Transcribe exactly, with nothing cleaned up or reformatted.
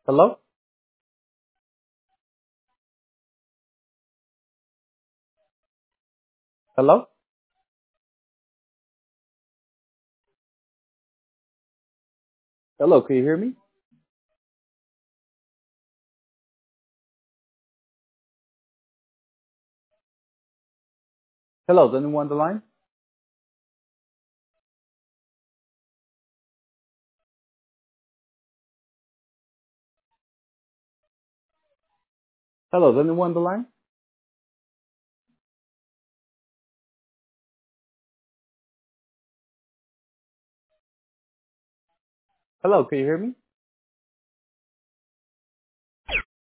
Hello? Hello? Hello, can you hear me? Hello, is anyone on the line? Hello, is anyone on the line? Hello, can you hear me?